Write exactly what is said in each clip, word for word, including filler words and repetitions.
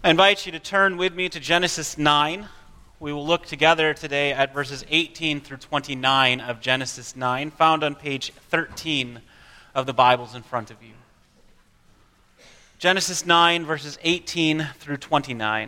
I invite you to turn with me to Genesis nine. We will look together today at verses eighteen through twenty-nine of Genesis nine, found on page thirteen of the Bibles in front of you. Genesis nine, verses eighteen through twenty-nine.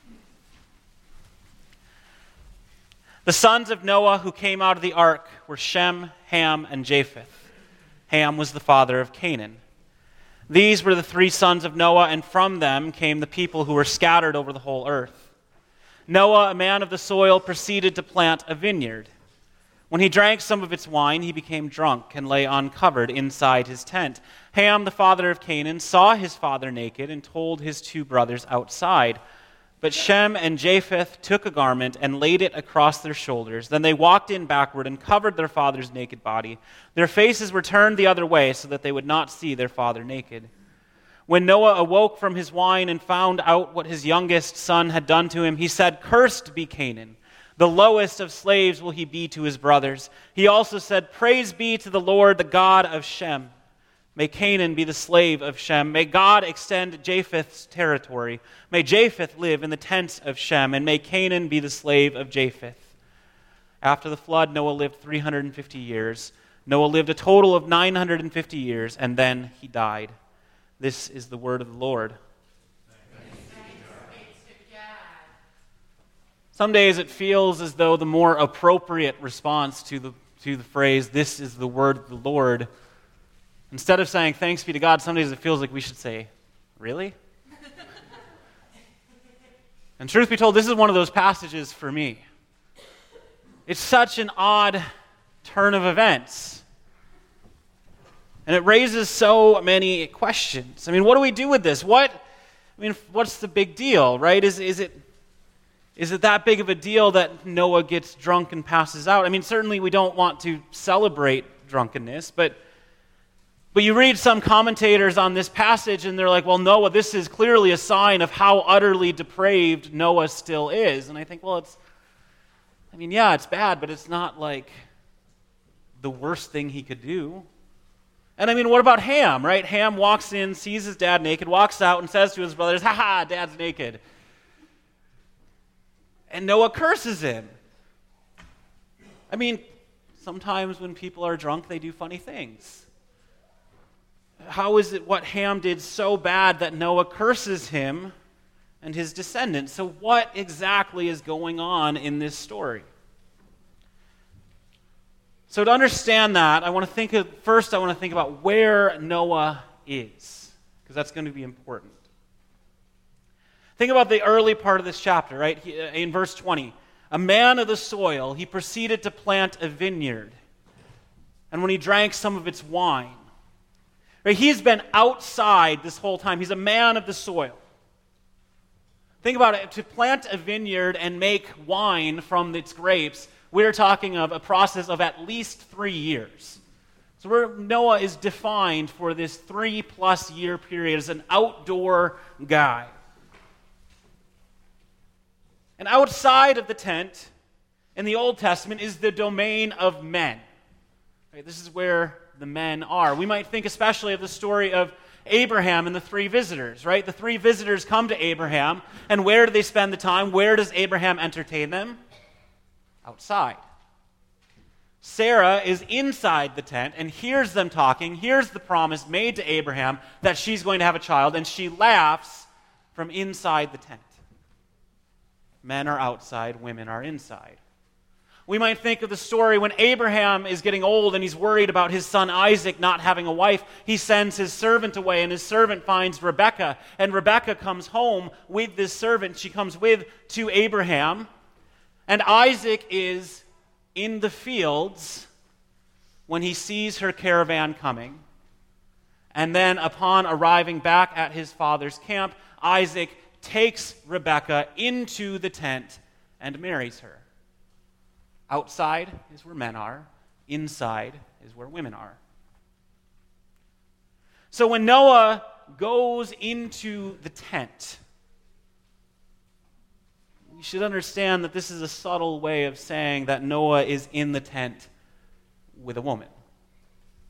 The sons of Noah who came out of the ark were Shem, Ham, and Japheth. Ham was the father of Canaan. These were the three sons of Noah, and from them came the people who were scattered over the whole earth. Noah, a man of the soil, proceeded to plant a vineyard. When he drank some of its wine, he became drunk and lay uncovered inside his tent. Ham, the father of Canaan, saw his father naked and told his two brothers outside. But Shem and Japheth took a garment and laid it across their shoulders. Then they walked in backward and covered their father's naked body. Their faces were turned the other way so that they would not see their father naked. When Noah awoke from his wine and found out what his youngest son had done to him, he said, "Cursed be Canaan. The lowest of slaves will he be to his brothers." He also said, "Praise be to the Lord, the God of Shem. May Canaan be the slave of Shem. May God extend Japheth's territory. May Japheth live in the tents of Shem, and may Canaan be the slave of Japheth." After the flood, Noah lived three hundred fifty years. Noah lived a total of nine hundred fifty years, and then he died. This is the word of the Lord. Some days it feels as though the more appropriate response to the, to the phrase, "This is the word of the Lord," instead of saying, "Thanks be to God," some days it feels like we should say, "Really?" And truth be told, this is one of those passages for me. It's such an odd turn of events. And it raises so many questions. I mean, what do we do with this? What, I mean, what's the big deal, right? Is, is it, is it that big of a deal that Noah gets drunk and passes out? I mean, certainly we don't want to celebrate drunkenness, but But you read some commentators on this passage and they're like, well, Noah, this is clearly a sign of how utterly depraved Noah still is. And I think, well, it's, I mean, yeah, it's bad, but it's not like the worst thing he could do. And I mean, what about Ham, right? Ham walks in, sees his dad naked, walks out and says to his brothers, "Ha ha, Dad's naked." And Noah curses him. I mean, sometimes when people are drunk, they do funny things. How is it what Ham did so bad that Noah curses him and his descendants? So what exactly is going on in this story? So to understand that, I want to think of, first I want to think about where Noah is, because that's going to be important. Think about the early part of this chapter, right? He, in verse twenty, a man of the soil, he proceeded to plant a vineyard. And when he drank some of its wine, right, he's been outside this whole time. He's a man of the soil. Think about it. To plant a vineyard and make wine from its grapes, we're talking of a process of at least three years. So where Noah is defined for this three-plus year period as an outdoor guy. And outside of the tent in the Old Testament is the domain of men. Right, this is where the men are. We might think especially of the story of Abraham and the three visitors, right? The three visitors come to Abraham, and where do they spend the time? Where does Abraham entertain them? Outside. Sarah is inside the tent and hears them talking, hears the promise made to Abraham that she's going to have a child, and she laughs from inside the tent. Men are outside, women are inside. We might think of the story when Abraham is getting old and he's worried about his son Isaac not having a wife. He sends his servant away, and his servant finds Rebekah. And Rebekah comes home with this servant. She comes with to Abraham. And Isaac is in the fields when he sees her caravan coming. And then upon arriving back at his father's camp, Isaac takes Rebekah into the tent and marries her. Outside is where men are. Inside is where women are. So when Noah goes into the tent, we should understand that this is a subtle way of saying that Noah is in the tent with a woman.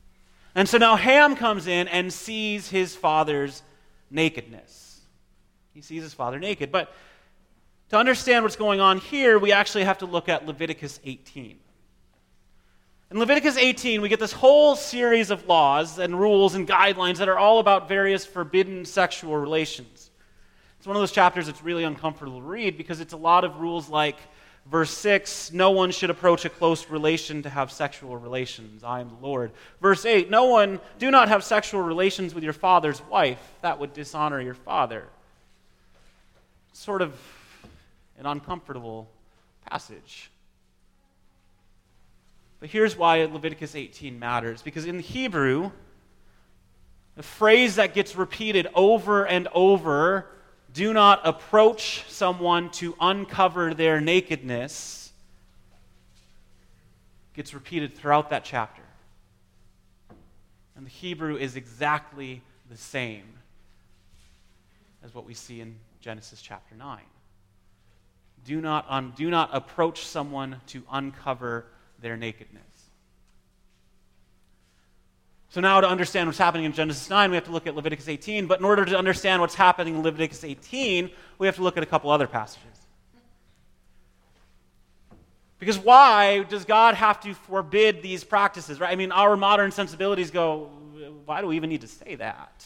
And so now Ham comes in and sees his father's nakedness. He sees his father naked. But to understand what's going on here, we actually have to look at Leviticus eighteen. In Leviticus eighteen, we get this whole series of laws and rules and guidelines that are all about various forbidden sexual relations. It's one of those chapters that's really uncomfortable to read because it's a lot of rules like verse six, no one should approach a close relation to have sexual relations. I am the Lord. Verse eight, no one, do not have sexual relations with your father's wife. That would dishonor your father. Sort of an uncomfortable passage. But here's why Leviticus eighteen matters. Because in Hebrew, the phrase that gets repeated over and over, do not approach someone to uncover their nakedness, gets repeated throughout that chapter. And the Hebrew is exactly the same as what we see in Genesis chapter nine. Do not, un, do not approach someone to uncover their nakedness. So now to understand what's happening in Genesis nine, we have to look at Leviticus eighteen. But in order to understand what's happening in Leviticus eighteen, we have to look at a couple other passages. Because why does God have to forbid these practices, right? I mean, our modern sensibilities go, why do we even need to say that?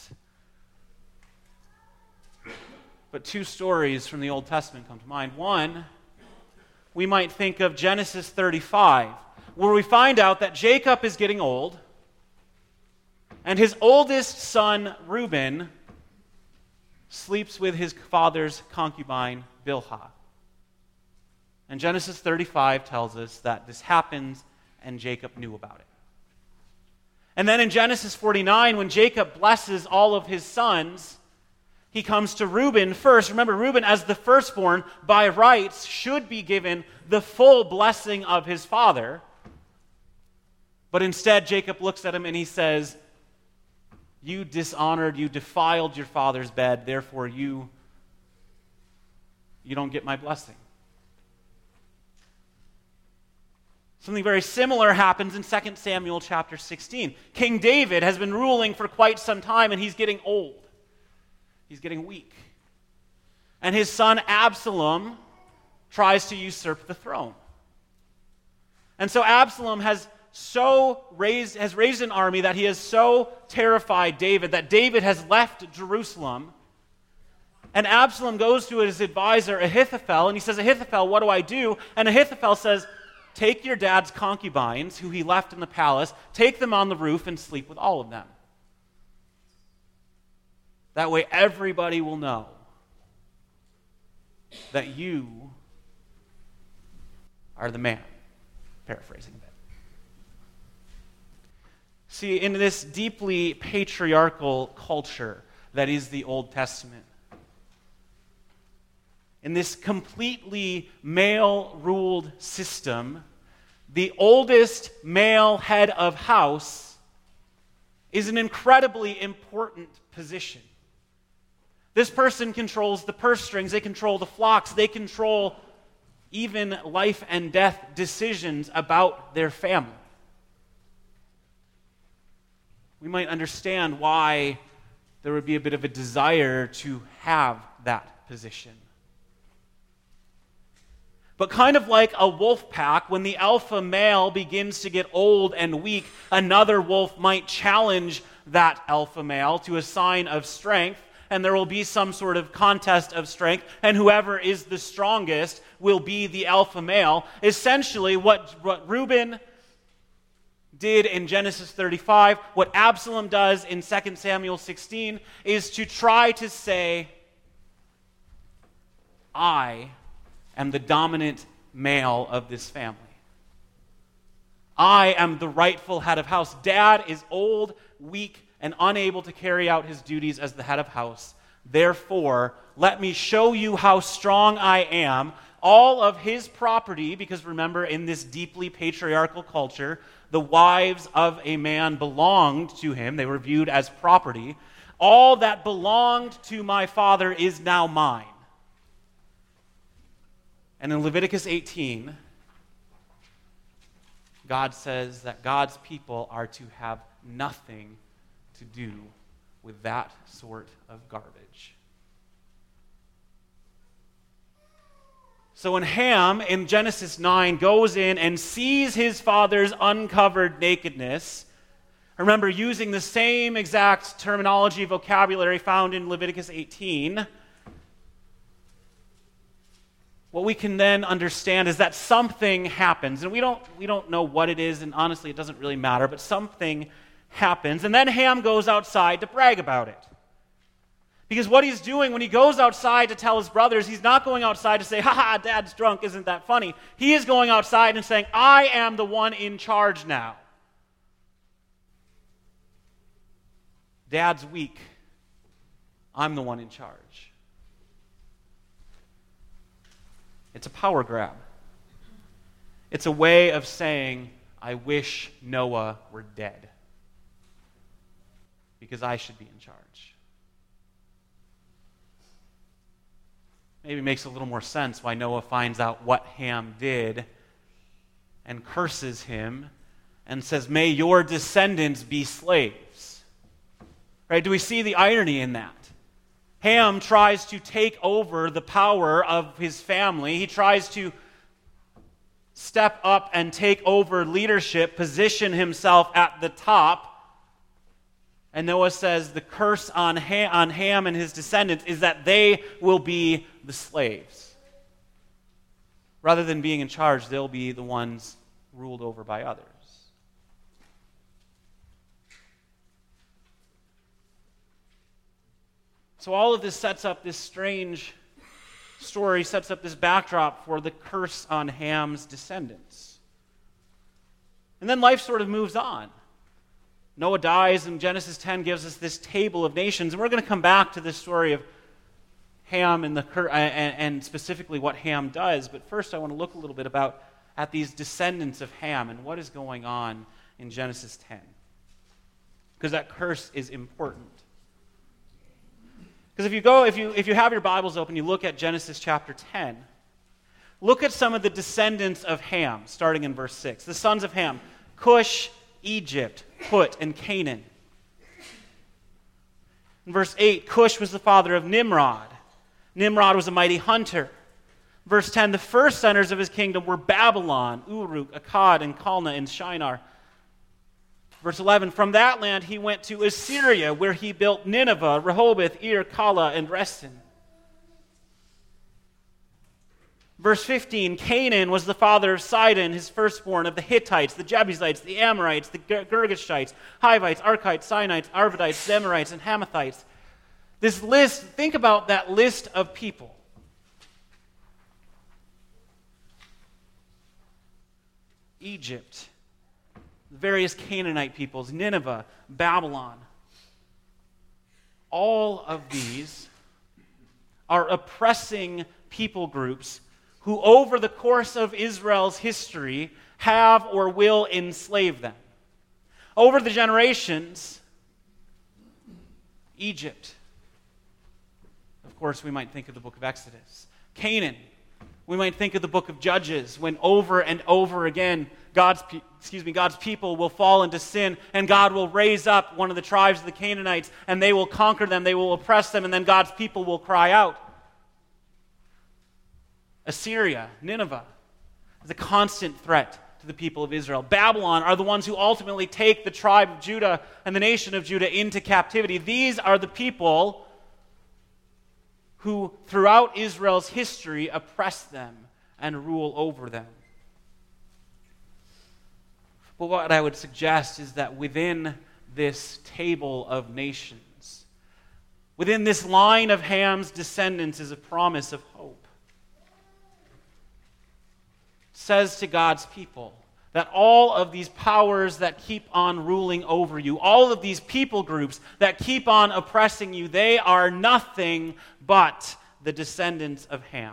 But two stories from the Old Testament come to mind. One, we might think of Genesis thirty-five, where we find out that Jacob is getting old, and his oldest son, Reuben, sleeps with his father's concubine, Bilhah. And Genesis thirty-five tells us that this happens, and Jacob knew about it. And then in Genesis forty-nine, when Jacob blesses all of his sons, he comes to Reuben first. Remember, Reuben, as the firstborn, by rights, should be given the full blessing of his father. But instead, Jacob looks at him and he says, you dishonored, you defiled your father's bed, therefore you, you don't get my blessing. Something very similar happens in Second Samuel chapter sixteen. King David has been ruling for quite some time and he's getting old. He's getting weak. And his son Absalom tries to usurp the throne. And so Absalom has so raised has raised an army that he has so terrified David that David has left Jerusalem. And Absalom goes to his advisor Ahithophel and he says, Ahithophel, what do I do? And Ahithophel says, take your dad's concubines, who he left in the palace, take them on the roof and sleep with all of them. That way everybody will know that you are the man. Paraphrasing a bit. See, in this deeply patriarchal culture that is the Old Testament, in this completely male-ruled system, the oldest male head of house is an incredibly important position. This person controls the purse strings, they control the flocks, they control even life and death decisions about their family. We might understand why there would be a bit of a desire to have that position. But kind of like a wolf pack, when the alpha male begins to get old and weak, another wolf might challenge that alpha male to a sign of strength, and there will be some sort of contest of strength, and whoever is the strongest will be the alpha male. Essentially, what, what Reuben did in Genesis thirty-five, what Absalom does in Second Samuel sixteen, is to try to say, I am the dominant male of this family. I am the rightful head of house. Dad is old, weak, and unable to carry out his duties as the head of house. Therefore, let me show you how strong I am. All of his property, because remember, in this deeply patriarchal culture, the wives of a man belonged to him. They were viewed as property. All that belonged to my father is now mine. And in Leviticus eighteen, God says that God's people are to have nothing to do with that sort of garbage. So when Ham, in Genesis nine, goes in and sees his father's uncovered nakedness, remember, using the same exact terminology, vocabulary found in Leviticus eighteen, what we can then understand is that something happens. And we don't, we don't know what it is, and honestly, it doesn't really matter, but something happens. And then Ham goes outside to brag about it. Because what he's doing when he goes outside to tell his brothers, he's not going outside to say, ha ha, Dad's drunk, isn't that funny? He is going outside and saying, I am the one in charge now. Dad's weak. I'm the one in charge. It's a power grab. It's a way of saying, I wish Noah were dead, because I should be in charge. Maybe it makes a little more sense why Noah finds out what Ham did and curses him and says, may your descendants be slaves. Right? Do we see the irony in that? Ham tries to take over the power of his family. He tries to step up and take over leadership, position himself at the top. And Noah says the curse on Ham, on Ham and his descendants is that they will be the slaves. Rather than being in charge, they'll be the ones ruled over by others. So all of this sets up this strange story, sets up this backdrop for the curse on Ham's descendants. And then life sort of moves on. Noah dies, and Genesis ten gives us this table of nations. And we're going to come back to this story of Ham and, the, and, and specifically what Ham does. But first I want to look a little bit about at these descendants of Ham and what is going on in Genesis ten. Because that curse is important. Because if you go, if you if you have your Bibles open, you look at Genesis chapter ten. Look at some of the descendants of Ham, starting in verse six. The sons of Ham: Cush, Egypt, Put, and Canaan. In verse eight, Cush was the father of Nimrod. Nimrod was a mighty hunter. Verse ten, the first centers of his kingdom were Babylon, Uruk, Akkad, and Calneh, and Shinar. Verse eleven, from that land he went to Assyria, where he built Nineveh, Rehoboth, Ir, Kala, and Reston. Verse fifteen, Canaan was the father of Sidon, his firstborn, of the Hittites, the Jebusites, the Amorites, the Girgashites, Hivites, Arkites, Sinites, Arvadites, Zemarites, and Hamathites. This list, think about that list of people. Egypt, the various Canaanite peoples, Nineveh, Babylon. All of these are oppressing people groups who over the course of Israel's history have or will enslave them. Over the generations, Egypt. Of course, we might think of the book of Exodus. Canaan. We might think of the book of Judges, when over and over again, God's, excuse me, God's people will fall into sin, and God will raise up one of the tribes of the Canaanites, and they will conquer them, they will oppress them, and then God's people will cry out. Assyria, Nineveh, is a constant threat to the people of Israel. Babylon are the ones who ultimately take the tribe of Judah and the nation of Judah into captivity. These are the people who, throughout Israel's history, oppress them and rule over them. But what I would suggest is that within this table of nations, within this line of Ham's descendants, is a promise of hope. Says to God's people that all of these powers that keep on ruling over you, all of these people groups that keep on oppressing you, they are nothing but the descendants of Ham.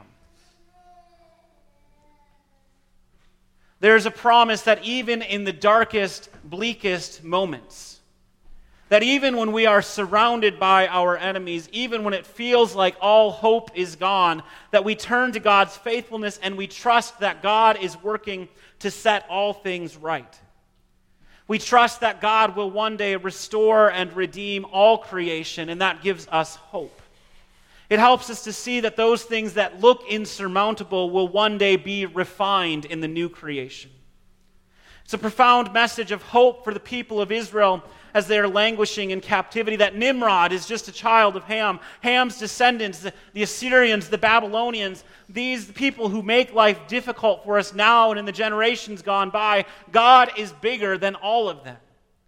There's a promise that even in the darkest, bleakest moments, that even when we are surrounded by our enemies, even when it feels like all hope is gone, that we turn to God's faithfulness and we trust that God is working to set all things right. We trust that God will one day restore and redeem all creation, and that gives us hope. It helps us to see that those things that look insurmountable will one day be refined in the new creation. It's a profound message of hope for the people of Israel as they are languishing in captivity, that Nimrod is just a child of Ham. Ham's descendants, the, the Assyrians, the Babylonians, these people who make life difficult for us now and in the generations gone by, God is bigger than all of them.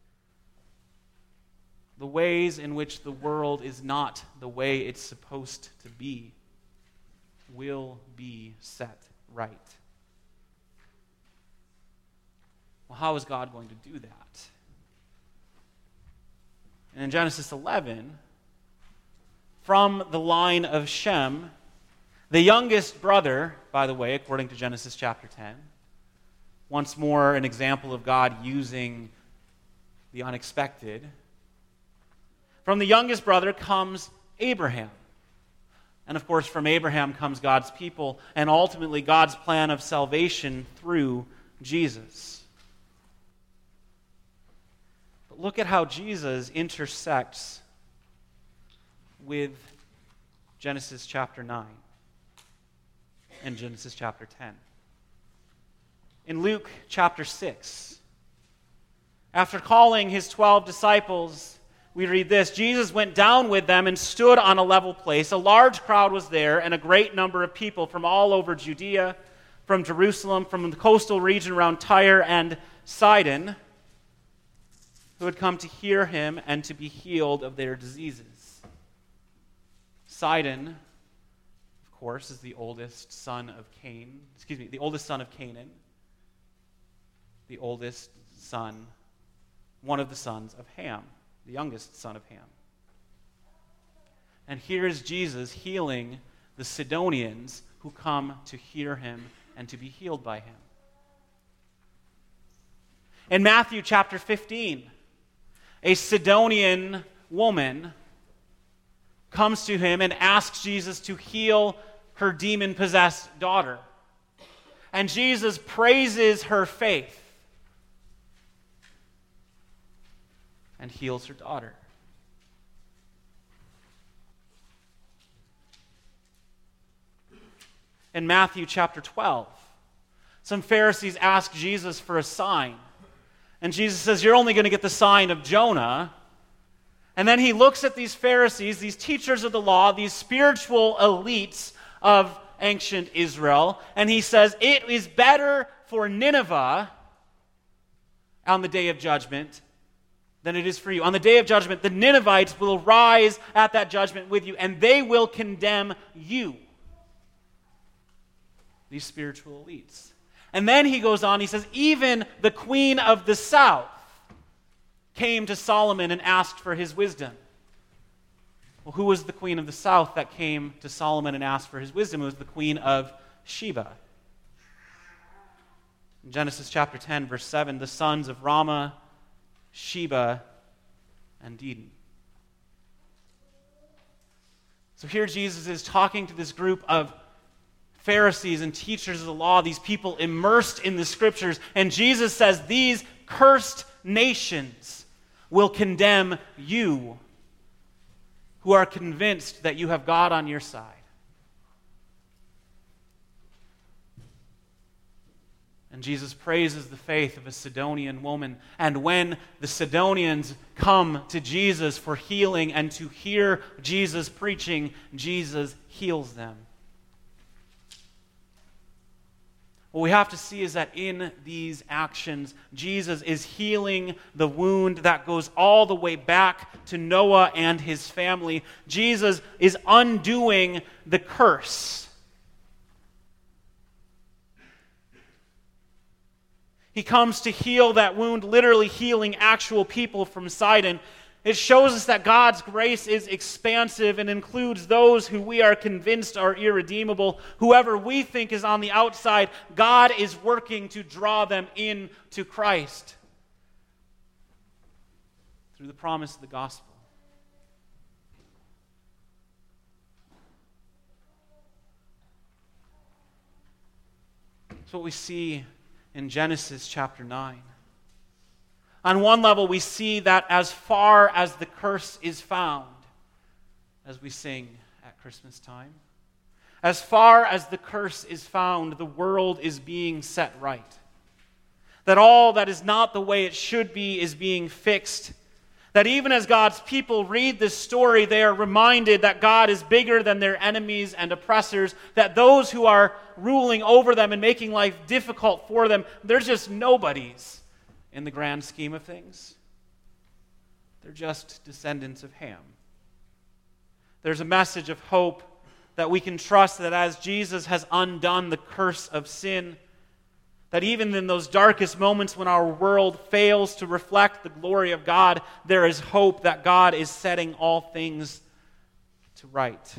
The ways in which the world is not the way it's supposed to be will be set right. Well, how is God going to do that? And in Genesis eleven, from the line of Shem, the youngest brother, by the way, according to Genesis chapter ten, once more an example of God using the unexpected. From the youngest brother comes Abraham. And of course, from Abraham comes God's people, and ultimately God's plan of salvation through Jesus. But look at how Jesus intersects with Genesis chapter nine and Genesis chapter ten. In Luke chapter six, after calling his twelve disciples, we read this: Jesus went down with them and stood on a level place. A large crowd was there, and a great number of people from all over Judea, from Jerusalem, from the coastal region around Tyre and Sidon, who had come to hear him and to be healed of their diseases. Sidon, of course, is the oldest son of Cain. Excuse me, the oldest son of Canaan. The oldest son, one of the sons of Ham, the youngest son of Ham. And here is Jesus healing the Sidonians who come to hear him and to be healed by him. In Matthew chapter fifteen, a Sidonian woman comes to him and asks Jesus to heal her demon-possessed daughter. And Jesus praises her faith and heals her daughter. In Matthew chapter twelve, some Pharisees ask Jesus for a sign. And Jesus says, you're only going to get the sign of Jonah. And then he looks at these Pharisees, these teachers of the law, these spiritual elites of ancient Israel, and he says, it is better for Nineveh on the day of judgment than it is for you. On the day of judgment, the Ninevites will rise at that judgment with you, and they will condemn you. These spiritual elites. And then he goes on, he says, even the queen of the south came to Solomon and asked for his wisdom. Well, who was the queen of the south that came to Solomon and asked for his wisdom? It was the queen of Sheba. In Genesis chapter ten, verse seven, the sons of Rama, Sheba, and Dedan. So here Jesus is talking to this group of Pharisees and teachers of the law, these people immersed in the scriptures, and Jesus says, these cursed nations will condemn you who are convinced that you have God on your side. And Jesus praises the faith of a Sidonian woman. And when the Sidonians come to Jesus for healing and to hear Jesus preaching, Jesus heals them. What we have to see is that in these actions, Jesus is healing the wound that goes all the way back to Noah and his family. Jesus is undoing the curse. He comes to heal that wound, literally healing actual people from Sidon. It shows us that God's grace is expansive and includes those who we are convinced are irredeemable. Whoever we think is on the outside, God is working to draw them in to Christ through the promise of the gospel. That's what we see in Genesis chapter nine. On one level, we see that as far as the curse is found, as we sing at Christmas time. As far as the curse is found, the world is being set right. That all that is not the way it should be is being fixed. That even as God's people read this story, they are reminded that God is bigger than their enemies and oppressors, that those who are ruling over them and making life difficult for them, they're just nobodies in the grand scheme of things. They're just descendants of Ham. There's a message of hope that we can trust that as Jesus has undone the curse of sin, that even in those darkest moments when our world fails to reflect the glory of God, there is hope that God is setting all things to right.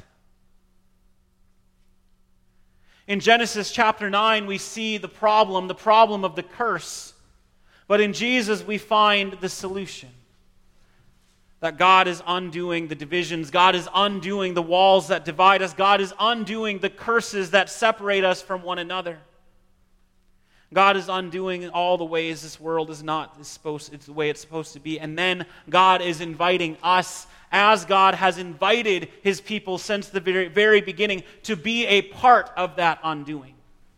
In Genesis chapter nine, we see the problem, the problem of the curse. But in Jesus, we find the solution. That God is undoing the divisions. God is undoing the walls that divide us. God is undoing the curses that separate us from one another. God is undoing all the ways this world is not is supposed, it's the way it's supposed to be. And then God is inviting us, as God has invited His people since the very, very beginning, to be a part of that undoing.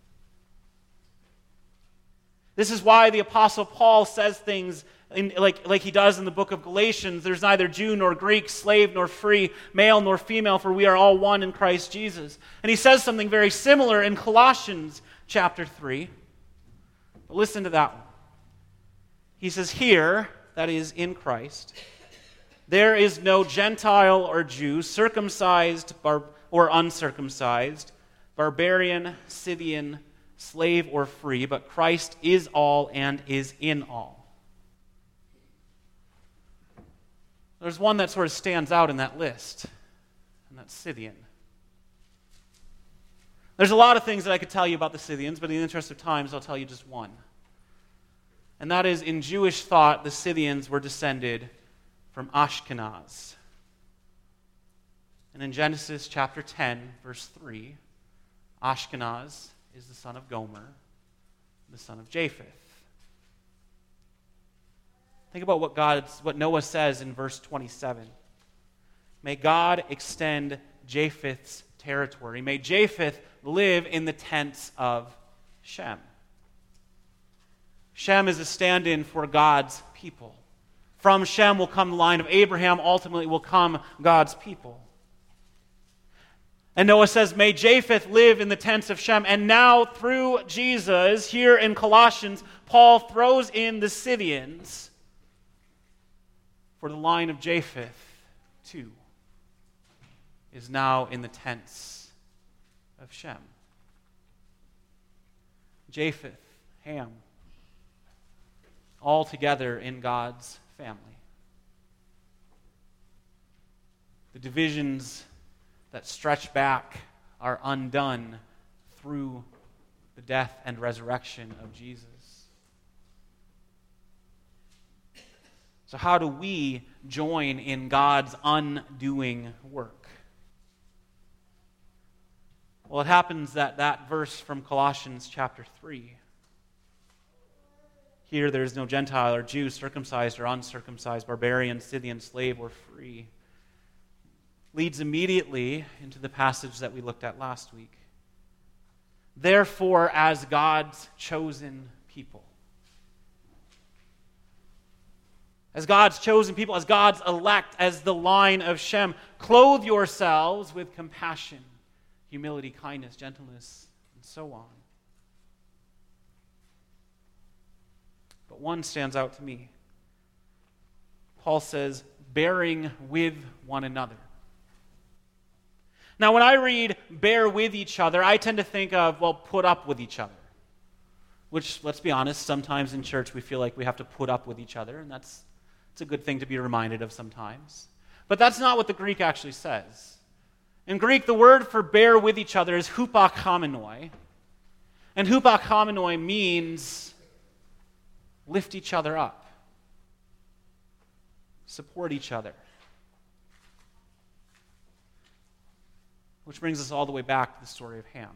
This is why the Apostle Paul says things In, like, like he does in the book of Galatians. There's neither Jew nor Greek, slave nor free, male nor female, for we are all one in Christ Jesus. And he says something very similar in Colossians chapter three. But listen to that one. He says, here, that is in Christ, there is no Gentile or Jew, circumcised bar- or uncircumcised, barbarian, Scythian, slave or free, but Christ is all and is in all. There's one that sort of stands out in that list, and that's Scythian. There's a lot of things that I could tell you about the Scythians, but in the interest of time, I'll tell you just one. And that is, in Jewish thought, the Scythians were descended from Ashkenaz. And in Genesis chapter ten, verse three, Ashkenaz is the son of Gomer, the son of Japheth. Think about what God, what Noah says in verse twenty-seven. May God extend Japheth's territory. May Japheth live in the tents of Shem. Shem is a stand-in for God's people. From Shem will come the line of Abraham. Ultimately will come God's people. And Noah says, may Japheth live in the tents of Shem. And now through Jesus, here in Colossians, Paul throws in the Scythians for the line of Japheth, too, is now in the tents of Shem. Japheth, Ham, all together in God's family. The divisions that stretch back are undone through the death and resurrection of Jesus. So how do we join in God's undoing work? Well, it happens that that verse from Colossians chapter three, here there is no Gentile or Jew, circumcised or uncircumcised, barbarian, Scythian, slave or free, leads immediately into the passage that we looked at last week. Therefore, as God's chosen people, as God's chosen people, as God's elect, as the line of Shem, clothe yourselves with compassion, humility, kindness, gentleness, and so on. But one stands out to me. Paul says, bearing with one another. Now, when I read bear with each other, I tend to think of, well, put up with each other. Which, let's be honest, sometimes in church we feel like we have to put up with each other, and that's it's a good thing to be reminded of sometimes. But that's not what the Greek actually says. In Greek, the word for bear with each other is hupakomenoi. And hupakomenoi means lift each other up, support each other. Which brings us all the way back to the story of Ham.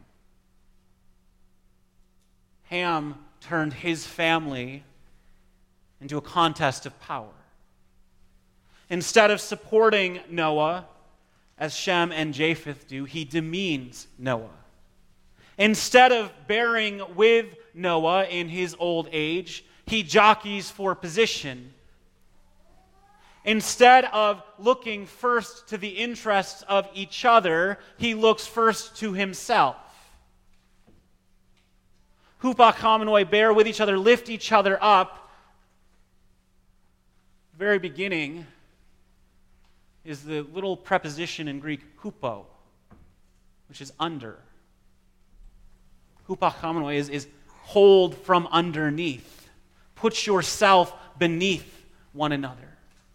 Ham turned his family into a contest of power. Instead of supporting Noah as Shem and Japheth do, he demeans Noah. Instead of bearing with Noah in his old age, he jockeys for position. Instead of looking first to the interests of each other, he looks first to himself. Hupakomenoi, bear with each other, lift each other up. The very beginning is the little preposition in Greek, hupo, which is under. Hupakomenoi is, is hold from underneath. Put yourself beneath one another.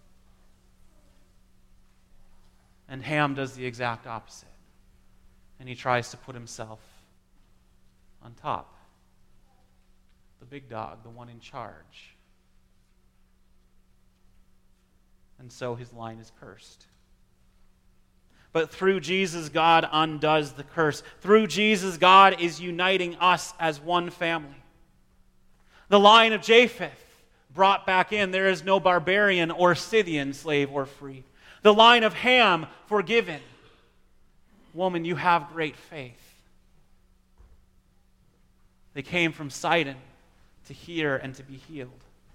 And Ham does the exact opposite. And he tries to put himself on top. The big dog, the one in charge. And so his line is cursed. But through Jesus, God undoes the curse. Through Jesus, God is uniting us as one family. The line of Japheth brought back in. There is no barbarian or Scythian, slave or free. The line of Ham forgiven. Woman, you have great faith. They came from Sidon to hear and to be healed.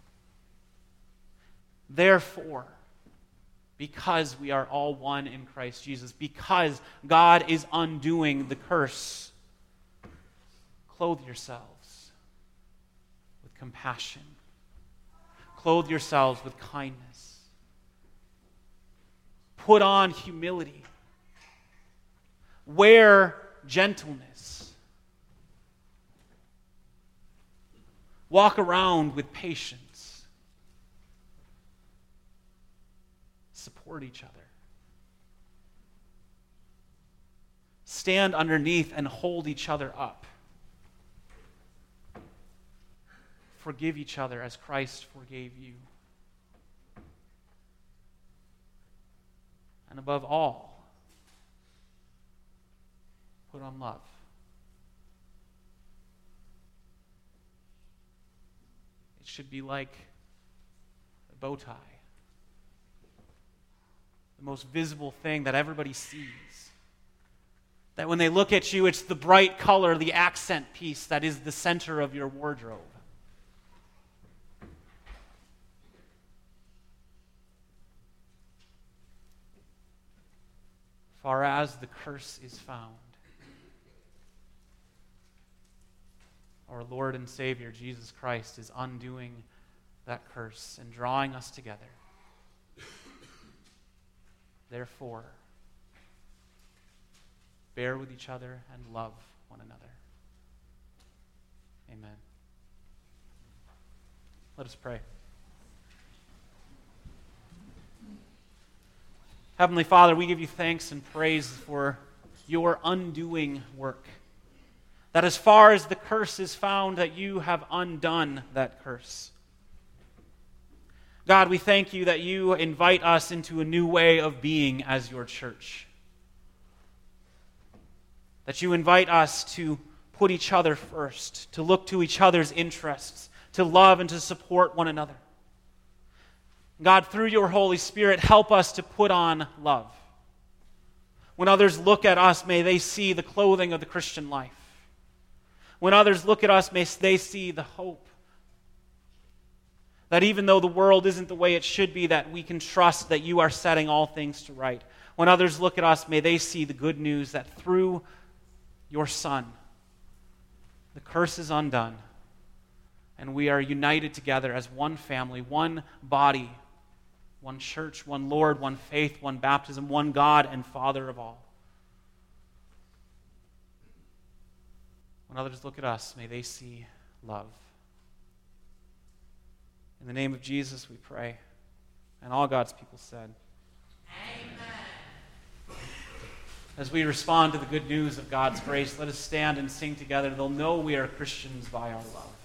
Therefore, because we are all one in Christ Jesus, because God is undoing the curse, clothe yourselves with compassion. Clothe yourselves with kindness. Put on humility. Wear gentleness. Walk around with patience. Support each other. Stand underneath and hold each other up. Forgive each other as Christ forgave you. And above all, put on love. It should be like a bow tie. The most visible thing that everybody sees. That when they look at you, it's the bright color, the accent piece that is the center of your wardrobe. Far as the curse is found, our Lord and Savior, Jesus Christ, is undoing that curse and drawing us together. Therefore, bear with each other and love one another. Amen. Let us pray. Heavenly Father, we give you thanks and praise for your undoing work. That as far as the curse is found, that you have undone that curse. God, we thank you that you invite us into a new way of being as your church. That you invite us to put each other first, to look to each other's interests, to love and to support one another. God, through your Holy Spirit, help us to put on love. When others look at us, may they see the clothing of the Christian life. When others look at us, may they see the hope. That even though the world isn't the way it should be, that we can trust that you are setting all things to right. When others look at us, may they see the good news that through your Son, the curse is undone, and we are united together as one family, one body, one church, one Lord, one faith, one baptism, one God and Father of all. When others look at us, may they see love. In the name of Jesus we pray. And all God's people said, Amen. As we respond to the good news of God's grace, let us stand and sing together. They'll know we are Christians by our love.